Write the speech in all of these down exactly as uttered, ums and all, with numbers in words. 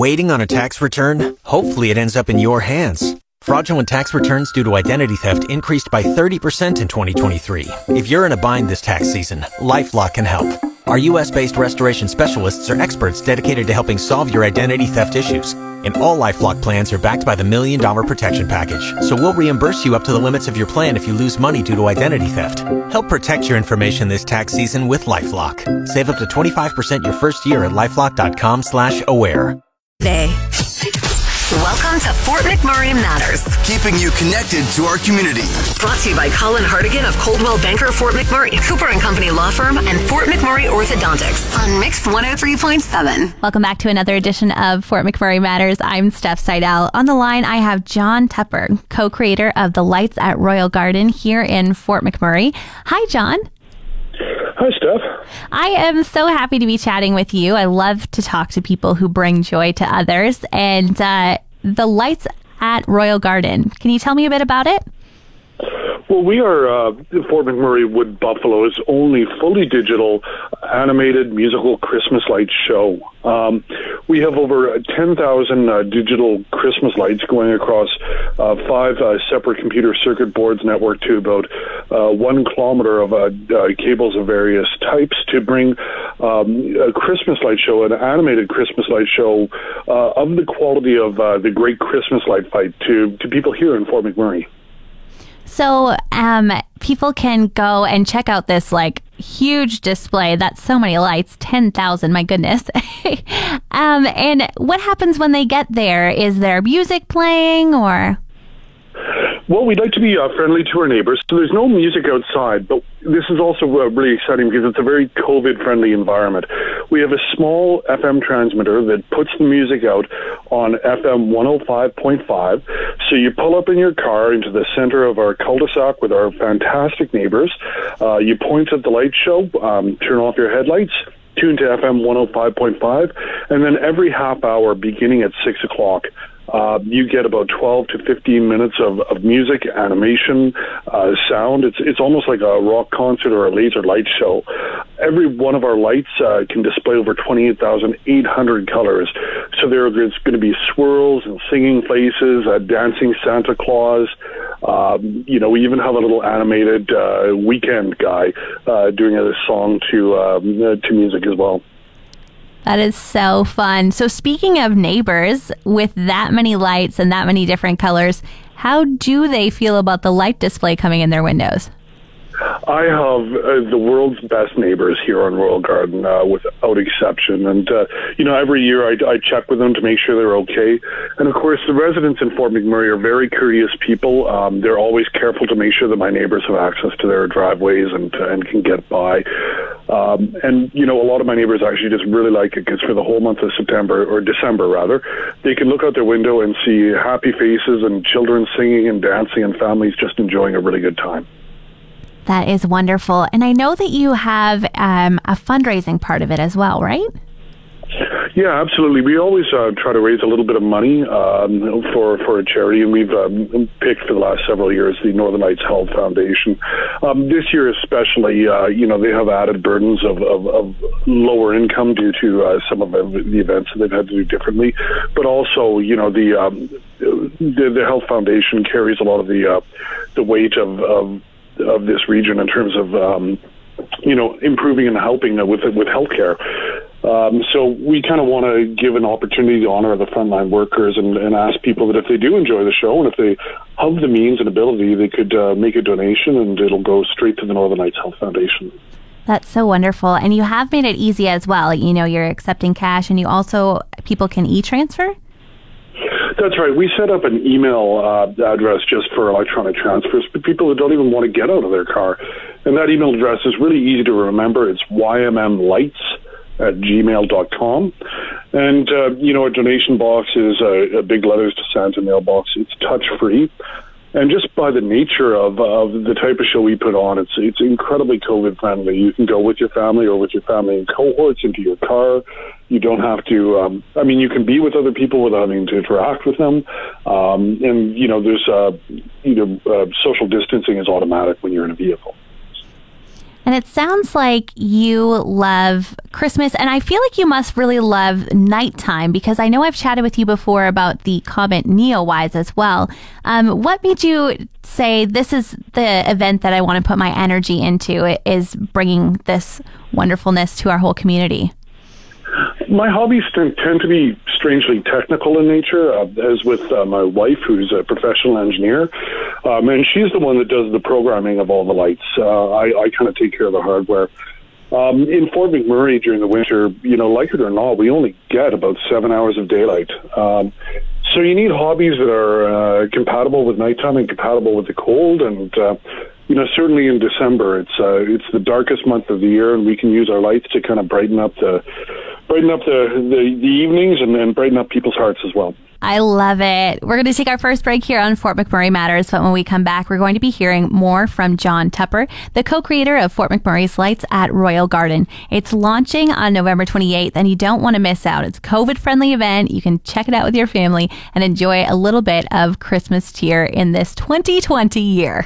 Waiting on a tax return? Hopefully it ends up in your hands. Fraudulent tax returns due to identity theft increased by thirty percent in twenty twenty-three. If you're in a bind this tax season, LifeLock can help. Our U S-based restoration specialists are experts dedicated to helping solve your identity theft issues. And all LifeLock plans are backed by the Million Dollar Protection Package. So we'll reimburse you up to the limits of your plan if you lose money due to identity theft. Help protect your information this tax season with LifeLock. Save up to twenty-five percent your first year at LifeLock.com slash aware. Day. Welcome to Fort McMurray Matters. Keeping you connected to our community. Brought to you by Colin Hardigan of Coldwell Banker Fort McMurray, Cooper and Company Law Firm, and Fort McMurray Orthodontics on Mix one oh three point seven. Welcome back to another edition of Fort McMurray Matters. I'm Steph Seidel. On the line, I have John Tepper, co-creator of the Lights at Royal Garden here in Fort McMurray. Hi, John. Hi, Steph. I am so happy to be chatting with you. I love to talk to people who bring joy to others. And uh, the Lights at Royal Garden, can you tell me a bit about it? Well, we are uh, Fort McMurray Wood Buffalo's only fully digital animated musical Christmas lights show. Um, we have over ten thousand uh, digital Christmas lights going across uh, five uh, separate computer circuit boards networked to about uh, one kilometer of uh, uh, cables of various types to bring um, a Christmas light show, an animated Christmas light show uh, of the quality of uh, the Great Christmas Light Fight to, to people here in Fort McMurray. So um, people can go and check out this like huge display. That's so many lights, ten thousand, my goodness. um, and what happens when they get there? Is there music playing or? Well, we'd like to be uh, friendly to our neighbors. So there's no music outside, but this is also uh, really exciting because it's a very COVID-friendly environment. We have a small F M transmitter that puts the music out on F M one oh five point five. So you pull up in your car into the center of our cul-de-sac with our fantastic neighbors. Uh, you point at the light show, um, turn off your headlights, tune to F M one oh five point five, and then every half hour beginning at six o'clock, Uh, you get about twelve to fifteen minutes of, of music, animation, uh, sound. It's it's almost like a rock concert or a laser light show. Every one of our lights uh, can display over twenty-eight thousand eight hundred colors. So there's going to be swirls and singing faces, uh, dancing Santa Claus. Um, you know, we even have a little animated uh, weekend guy uh, doing a song to um, to music as well. That is so fun. So speaking of neighbors, with that many lights and that many different colors, how do they feel about the light display coming in their windows? I have uh, the world's best neighbors here on Royal Garden, uh, without exception. And, uh, you know, every year I, I check with them to make sure they're okay. And, of course, the residents in Fort McMurray are very courteous people. Um, they're always careful to make sure that my neighbors have access to their driveways and, and can get by. Um, and, you know, a lot of my neighbors actually just really like it because for the whole month of September, or December rather, they can look out their window and see happy faces and children singing and dancing and families just enjoying a really good time. That is wonderful. And I know that you have um, a fundraising part of it as well, right? Yeah, absolutely. We always uh, try to raise a little bit of money um, for for a charity, and we've um, picked for the last several years the Northern Lights Health Foundation. Um, this year especially, uh, you know, they have added burdens of, of, of lower income due to uh, some of the events that they've had to do differently, but also, you know, the um, the, the Health Foundation carries a lot of the uh, the weight of, of of this region in terms of um, you know, improving and helping with with healthcare. Um, so we kind of want to give an opportunity to honor the frontline workers and, and ask people that if they do enjoy the show and if they have the means and ability, they could uh, make a donation and it'll go straight to the Northern Lights Health Foundation. That's so wonderful. And you have made it easy as well. You know, you're accepting cash and you also, people can e-transfer? That's right. We set up an email uh, address just for electronic transfers, but people that don't even want to get out of their car. And that email address is really easy to remember. It's y m m lights at gmail dot com. And, uh, you know, a donation box is a, a big letters to Santa mailbox. It's touch-free. And just by the nature of, of the type of show we put on, it's it's incredibly COVID-friendly. You can go with your family or with your family in cohorts into your car. You don't have to, um, I mean, you can be with other people without having to interact with them. Um, and, you know, there's, uh, you know, uh, social distancing is automatic when you're in a vehicle. And it sounds like you love Christmas, and I feel like you must really love nighttime, because I know I've chatted with you before about the Comet Neowise as well. Um, what made you say, this is the event that I want to put my energy into, it is bringing this wonderfulness to our whole community? My hobbies tend, tend to be strangely technical in nature, uh, as with uh, my wife, who's a professional engineer, um, and she's the one that does the programming of all the lights. Uh, I, I kind of take care of the hardware. Um, in Fort McMurray during the winter, you know, like it or not, we only get about seven hours of daylight. Um, so you need hobbies that are uh, compatible with nighttime and compatible with the cold. And, uh, you know, certainly in December, it's uh, it's the darkest month of the year, and we can use our lights to kind of brighten up the brighten up the, the, the evenings and then brighten up people's hearts as well. I love it. We're going to take our first break here on Fort McMurray Matters, but when we come back, we're going to be hearing more from John Tupper, the co-creator of Fort McMurray's Lights at Royal Garden. It's launching on November twenty-eighth, and you don't want to miss out. It's a COVID-friendly event. You can check it out with your family and enjoy a little bit of Christmas cheer in this twenty twenty year.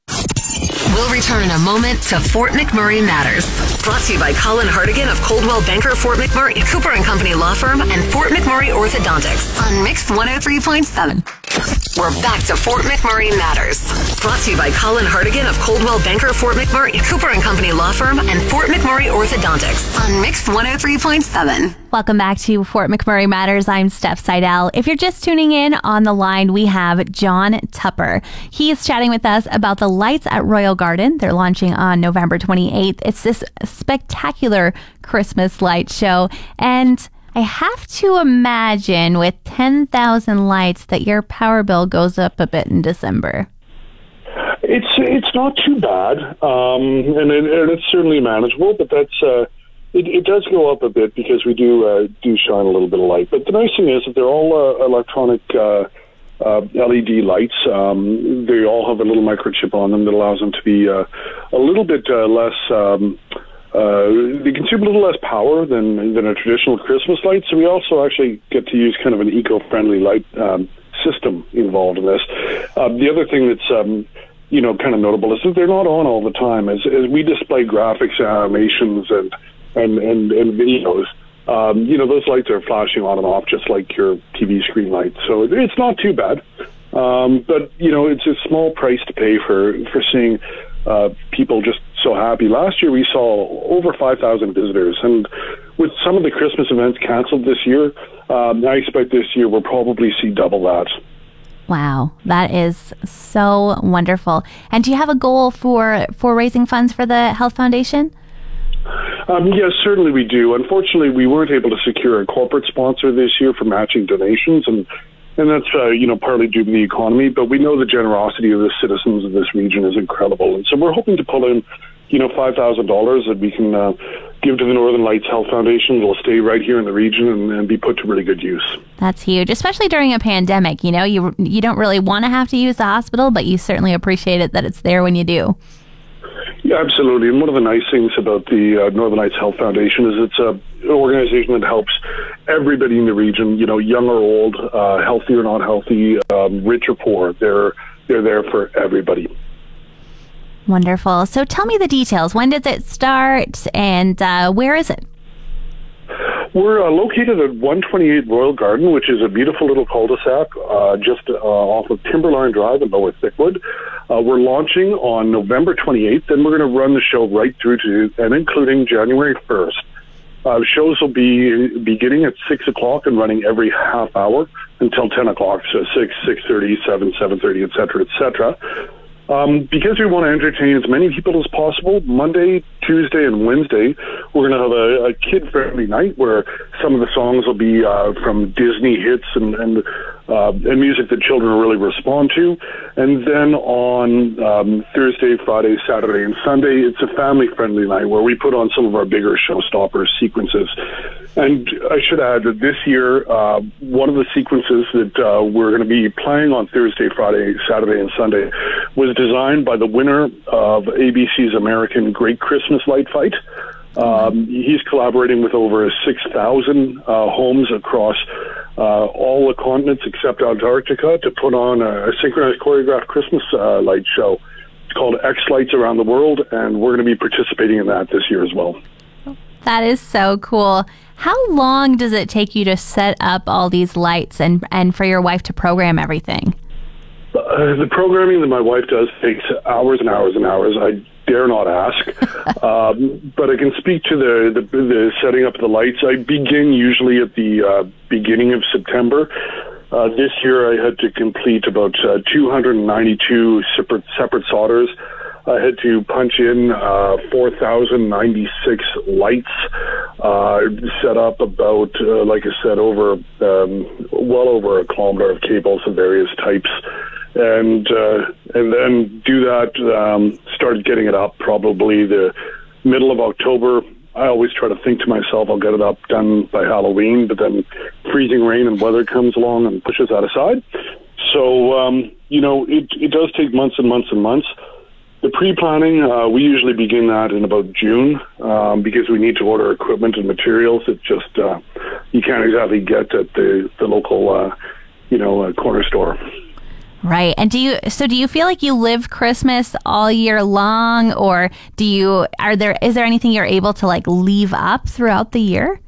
We'll return in a moment to Fort McMurray Matters. Brought to you by Colin Hartigan of Coldwell Banker Fort McMurray, Cooper and Company Law Firm, and Fort McMurray Orthodontics on Mix one oh three point seven. We're back to Fort McMurray Matters. Brought to you by Colin Hartigan of Coldwell Banker Fort McMurray, Cooper and Company Law Firm, and Fort McMurray Orthodontics on Mix one oh three point seven. Welcome back to Fort McMurray Matters. I'm Steph Seidel. If you're just tuning in, on the line we have John Tupper. He is chatting with us about the Lights at Royal Garden. They're launching on November twenty-eighth. It's this spectacular Christmas light show, and I have to imagine with ten thousand lights that your power bill goes up a bit in December. It's it's not too bad, um, and, it, and it's certainly manageable. But that's uh, it, it does go up a bit because we do uh, do shine a little bit of light. But the nice thing is that they're all uh, electronic uh, uh, L E D lights. Um, they all have a little microchip on them that allows them to be uh, a little bit uh, less. Um, Uh, they consume a little less power than than a traditional Christmas light, so we also actually get to use kind of an eco-friendly light um, system involved in this. Uh, the other thing that's um, you know kind of notable is that they're not on all the time. As, as we display graphics, animations, and and and, and videos, um, you know those lights are flashing on and off just like your T V screen lights. So it, it's not too bad, um, but you know it's a small price to pay for for seeing uh, people just so happy. Last year we saw over five thousand visitors, and with some of the Christmas events canceled this year, um, I expect this year we'll probably see double that. Wow, that is so wonderful. And do you have a goal for, for raising funds for the Health Foundation? Um, yes, certainly we do. Unfortunately, we weren't able to secure a corporate sponsor this year for matching donations, and And that's, uh, you know, partly due to the economy, but we know the generosity of the citizens of this region is incredible. And so we're hoping to pull in, you know, five thousand dollars that we can uh, give to the Northern Lights Health Foundation. It'll stay right here in the region and, and be put to really good use. That's huge, especially during a pandemic. You know, you you don't really want to have to use the hospital, but you certainly appreciate it that it's there when you do. Yeah, absolutely. And one of the nice things about the uh, Northern Lights Health Foundation is it's a, an organization that helps everybody in the region, you know, young or old, uh, healthy or not healthy, um, rich or poor. They're they're there for everybody. Wonderful. So tell me the details. When does it start, and uh, where is it? We're uh, located at one twenty-eight Royal Garden, which is a beautiful little cul-de-sac uh, just uh, off of Timberline Drive in Lower Thickwood. Uh, we're launching on November twenty-eighth, and we're going to run the show right through to and including January first. Uh, shows will be beginning at six o'clock and running every half hour until ten o'clock, so six, six thirty, seven, seven thirty, et cetera, et cetera. Um, because we want to entertain as many people as possible, Monday, Tuesday, and Wednesday, we're going to have a, a kid-friendly night where some of the songs will be uh, from Disney hits and and, uh, and music that children will really respond to. And then on um, Thursday, Friday, Saturday, and Sunday, it's a family-friendly night where we put on some of our bigger showstopper sequences. And I should add that this year, uh, one of the sequences that uh, we're going to be playing on Thursday, Friday, Saturday, and Sunday was designed by the winner of A B C's American Great Christmas Light Fight. Um, he's collaborating with over six thousand uh, homes across uh, all the continents except Antarctica to put on a, a synchronized choreographed Christmas uh, light show. called X Lights Around the World, and we're going to be participating in that this year as well. That is so cool. How long does it take you to set up all these lights and, and for your wife to program everything? Uh, the programming that my wife does takes hours and hours and hours. I dare not ask. um, but I can speak to the, the, the setting up the lights. I begin usually at the uh, beginning of September. Uh, this year I had to complete about uh, two hundred ninety-two separate, separate solders. I had to punch in uh, four thousand ninety-six lights, uh, set up about, uh, like I said, over um, well over a kilometer of cables of various types, and uh, and then do that. Um, start getting it up probably the middle of October. I always try to think to myself, I'll get it up done by Halloween, but then freezing rain and weather comes along and pushes that aside. So um, you know, it it does take months and months and months. The pre-planning, uh, we usually begin that in about June um, because we need to order equipment and materials. It just, uh, you can't exactly get at the, the local, uh, you know, uh, corner store. Right. And do you, so do you feel like you live Christmas all year long, or do you, are there, is there anything you're able to like leave up throughout the year?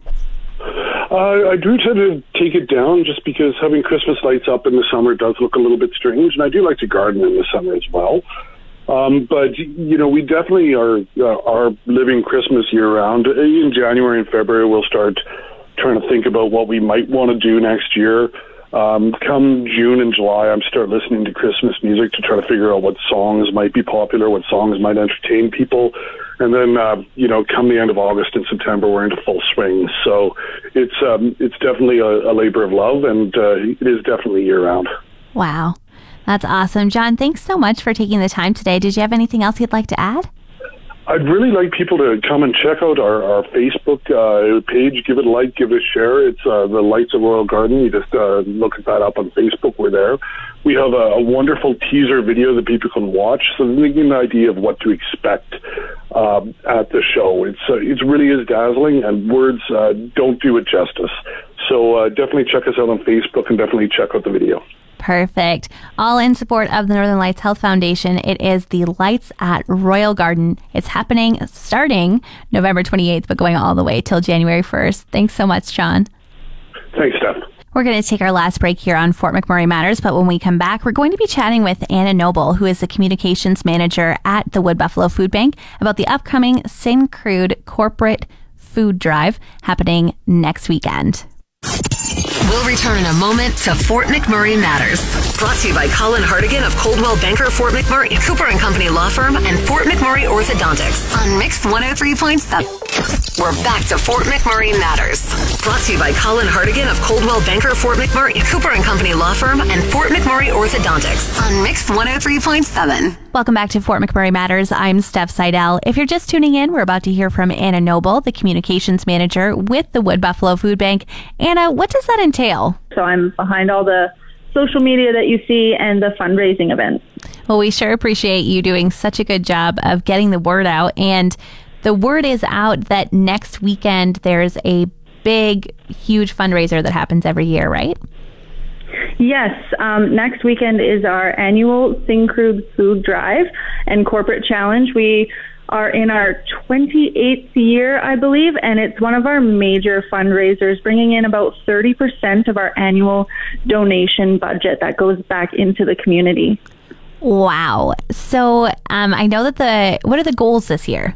Uh, I do tend to take it down just because having Christmas lights up in the summer does look a little bit strange, and I do like to garden in the summer as well. Um, but, you know, we definitely are uh, are living Christmas year-round. In January and February, we'll start trying to think about what we might want to do next year. Um, come June and July, I'm start listening to Christmas music to try to figure out what songs might be popular, what songs might entertain people. And then, uh, you know, come the end of August and September, we're into full swing. So it's um, it's definitely a, a labor of love, and uh, it is definitely year-round. Wow. That's awesome. John, thanks so much for taking the time today. Did you have anything else you'd like to add? I'd really like people to come and check out our, our Facebook uh, page. Give it a like, give it a share. It's uh, the Lights of Royal Garden. You just uh, look at that up on Facebook. We're there. We have a, a wonderful teaser video that people can watch, so they get an idea of what to expect um, at the show. It's uh, it really is dazzling, and words uh, don't do it justice. So uh, definitely check us out on Facebook, and definitely check out the video. Perfect. All in support of the Northern Lights Health Foundation. It is the Lights at Royal Garden. It's happening starting November twenty-eighth, but going all the way till January first. Thanks so much, John. Thanks, Steph. We're going to take our last break here on Fort McMurray Matters, but when we come back, we're going to be chatting with Anna Noble, who is the communications manager at the Wood Buffalo Food Bank, about the upcoming Syncrude corporate food drive happening next weekend. We'll return in a moment to Fort McMurray Matters. Brought to you by Colin Hartigan of Coldwell Banker Fort McMurray, Cooper and Company Law Firm, and Fort McMurray Orthodontics on Mix one oh three point seven. We're back to Fort McMurray Matters. Brought to you by Colin Hartigan of Coldwell Banker Fort McMurray, Cooper and Company Law Firm, and Fort McMurray Orthodontics on Mix one oh three point seven. Welcome back to Fort McMurray Matters. I'm Steph Seidel. If you're just tuning in, we're about to hear from Anna Noble, the communications manager with the Wood Buffalo Food Bank. Anna, what does that entail? So I'm behind all the social media that you see and the fundraising events. Well, we sure appreciate you doing such a good job of getting the word out. And the word is out that next weekend there's a big, huge fundraiser that happens every year, right? Yes. Um, next weekend is our annual Syncrude Food Drive and Corporate Challenge. We are in our twenty-eighth year, I believe, and it's one of our major fundraisers, bringing in about thirty percent of our annual donation budget that goes back into the community. Wow. So um, I know that the, what are the goals this year?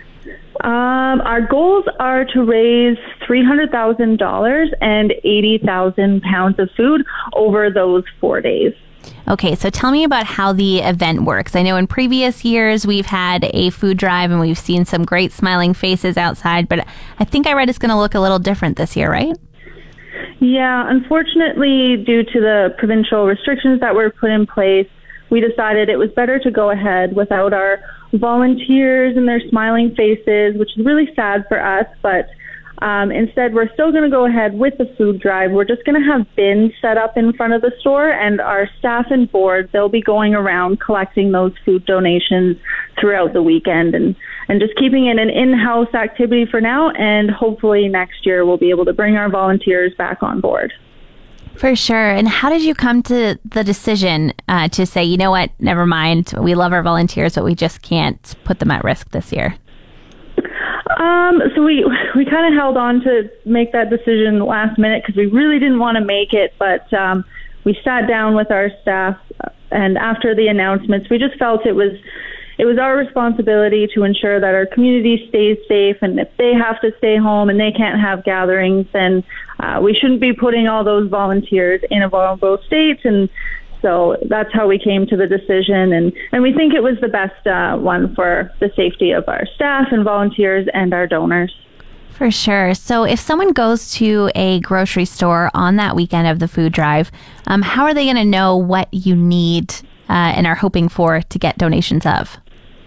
Um, our goals are to raise three hundred thousand dollars and eighty thousand pounds of food over those four days. Okay, so tell me about how the event works. I know in previous years we've had a food drive and we've seen some great smiling faces outside, but I think I read it's going to look a little different this year, right? Yeah, unfortunately, due to the provincial restrictions that were put in place, we decided it was better to go ahead without our volunteers and their smiling faces, which is really sad for us, but Um, instead, we're still going to go ahead with the food drive. We're just going to have bins set up in front of the store, and our staff and board, they'll be going around collecting those food donations throughout the weekend and, and just keeping it an in-house activity for now, and hopefully next year we'll be able to bring our volunteers back on board. For sure. And how did you come to the decision uh, to say, you know what, never mind, we love our volunteers, but we just can't put them at risk this year? Um, so we we kind of held on to make that decision last minute because we really didn't want to make it, but um, we sat down with our staff, and after the announcements, we just felt it was it was our responsibility to ensure that our community stays safe, and if they have to stay home and they can't have gatherings, then uh, we shouldn't be putting all those volunteers in a vulnerable state. And so that's how we came to the decision, and, and we think it was the best uh, one for the safety of our staff and volunteers and our donors. For sure. So if someone goes to a grocery store on that weekend of the food drive, um, how are they going to know what you need uh, and are hoping for to get donations of?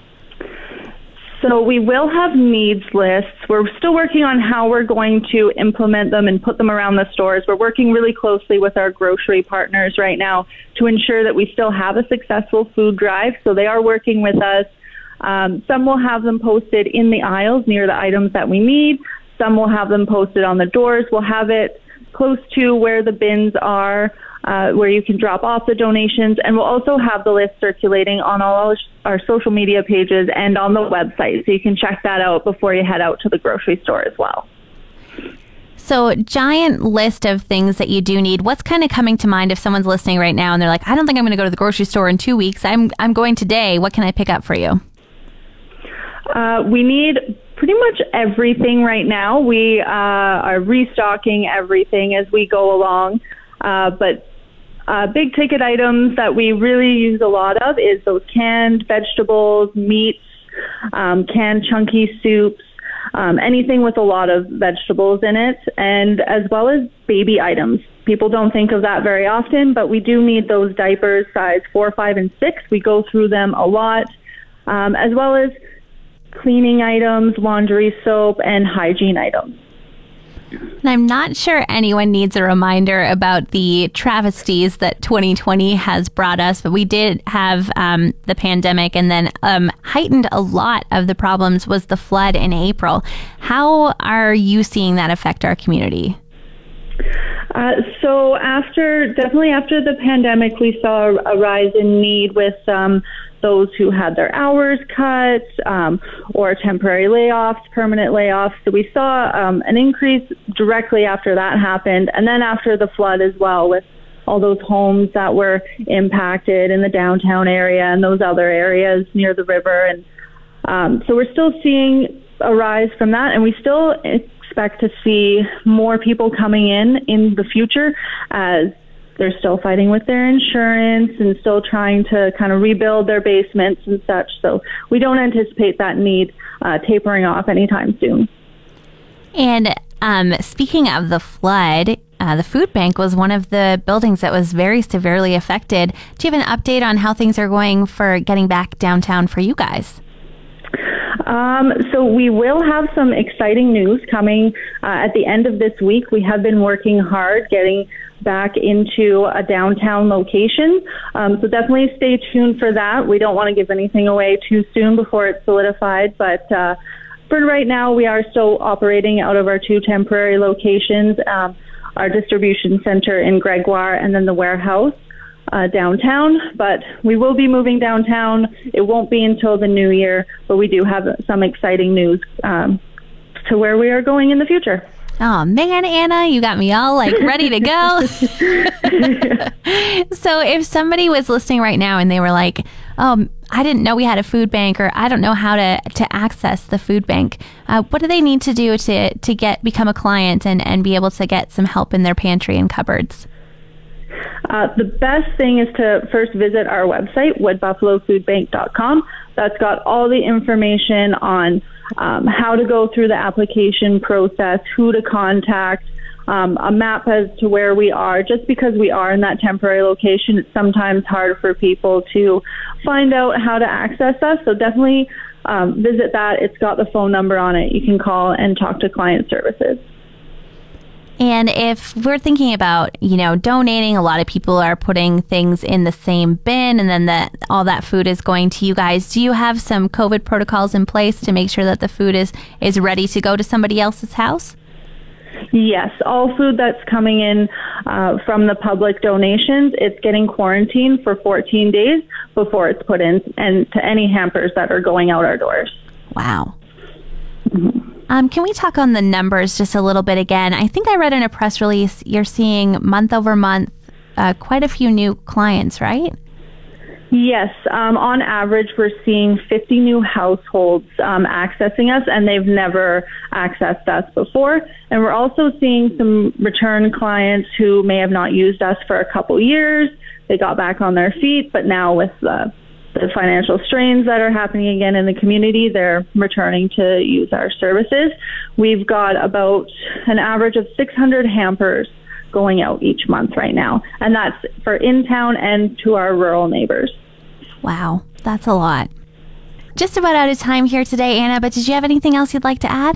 So we will have needs lists. We're still working on how we're going to implement them and put them around the stores. We're working really closely with our grocery partners right now to ensure that we still have a successful food drive. So they are working with us. Um, some will have them posted in the aisles near the items that we need. Some will have them posted on the doors. We'll have it close to where the bins are, uh, where you can drop off the donations. And we'll also have the list circulating on all our social media pages and on the website. So you can check that out before you head out to the grocery store as well. So giant list of things that you do need. What's kind of coming to mind if someone's listening right now and they're like, I don't think I'm going to go to the grocery store in two weeks. I'm, I'm going today. What can I pick up for you? Uh, we need pretty much everything right now. We uh, are restocking everything as we go along. Uh, but uh, big ticket items that we really use a lot of is those canned vegetables, meats, um, canned chunky soups, um, anything with a lot of vegetables in it, and as well as baby items. People don't think of that very often, but we do need those diapers size four, five, and six. We go through them a lot, um, as well as cleaning items, laundry soap, and hygiene items. And I'm not sure anyone needs a reminder about the travesties that twenty twenty has brought us, but we did have um, the pandemic, and then um, heightened a lot of the problems was the flood in April. How are you seeing that affect our community? Uh, so after, definitely after the pandemic, we saw a rise in need with um, those who had their hours cut, um, or temporary layoffs, permanent layoffs. So we saw um, an increase directly after that happened. And then after the flood as well, with all those homes that were impacted in the downtown area and those other areas near the river. And um, so we're still seeing a rise from that, and we still expect to see more people coming in in the future as they're still fighting with their insurance and still trying to kind of rebuild their basements and such. So we don't anticipate that need uh, tapering off anytime soon. And um, speaking of the flood, uh, the food bank was one of the buildings that was very severely affected. Do you have an update on how things are going for getting back downtown for you guys? Um, so we will have some exciting news coming uh, at the end of this week. We have been working hard getting back into a downtown location. Um, so definitely stay tuned for that. We don't want to give anything away too soon before it's solidified, but uh, for right now, we are still operating out of our two temporary locations, um, our distribution center in Gregoire and then the warehouse uh, downtown. But we will be moving downtown. It won't be until the new year, but we do have some exciting news um, to where we are going in the future. Oh, man, Anna, you got me all like ready to go. So if somebody was listening right now and they were like, oh, I didn't know we had a food bank, or I don't know how to, to access the food bank, uh, what do they need to do to, to get become a client and, and be able to get some help in their pantry and cupboards? Uh, the best thing is to first visit our website, wood buffalo food bank dot com. That's got all the information on um, how to go through the application process, who to contact, um, a map as to where we are. Just because we are in that temporary location, it's sometimes hard for people to find out how to access us. So definitely um, visit that. It's got the phone number on it. You can call and talk to client services. And if we're thinking about, you know, donating, a lot of people are putting things in the same bin, and then that all that food is going to you guys. Do you have some COVID protocols in place to make sure that the food is, is ready to go to somebody else's house? Yes, all food that's coming in uh, from the public donations, it's getting quarantined for fourteen days before it's put in and to any hampers that are going out our doors. Wow. Mm-hmm. Um, can we talk on the numbers just a little bit again? I think I read in a press release you're seeing month over month uh, quite a few new clients, right? Yes. Um, on average, we're seeing fifty new households um, accessing us, and they've never accessed us before. And we're also seeing some return clients who may have not used us for a couple years. They got back on their feet, but now with the, the financial strains that are happening again in the community, they're returning to use our services. We've got about an average of six hundred hampers going out each month right now. And that's for in town and to our rural neighbors. Wow, that's a lot. Just about out of time here today, Anna, but did you have anything else you'd like to add?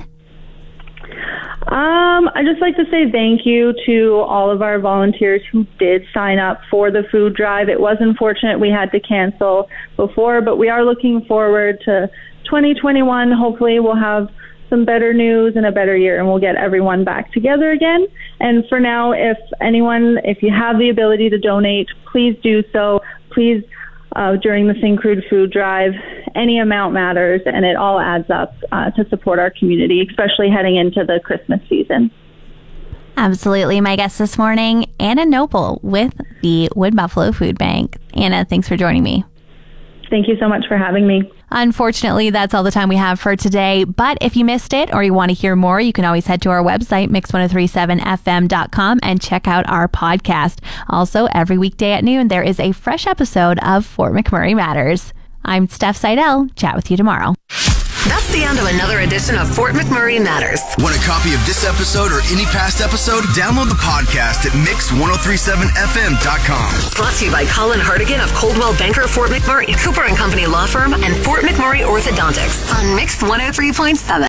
Um, I'd just like to say thank you to all of our volunteers who did sign up for the food drive. It was unfortunate we had to cancel before, but we are looking forward to twenty twenty-one. Hopefully we'll have some better news and a better year, and we'll get everyone back together again. And for now, if anyone, if you have the ability to donate, please do so. Please, uh, during the Syncrude food drive, any amount matters, and it all adds up uh, to support our community, especially heading into the Christmas season. Absolutely. My guest this morning, Anna Noble with the Wood Buffalo Food Bank. Anna, thanks for joining me. Thank you so much for having me. Unfortunately, that's all the time we have for today. But if you missed it or you want to hear more, you can always head to our website, mix ten thirty-seven f m dot com, and check out our podcast. Also, every weekday at noon, there is a fresh episode of Fort McMurray Matters. I'm Steph Seidel. Chat with you tomorrow. That's the end of another edition of Fort McMurray Matters. Want a copy of this episode or any past episode? Download the podcast at mix ten thirty-seven f m dot com. Brought to you by Colin Hardigan of Coldwell Banker Fort McMurray, Cooper and Company Law Firm, and Fort McMurray Orthodontics on Mix one oh three point seven.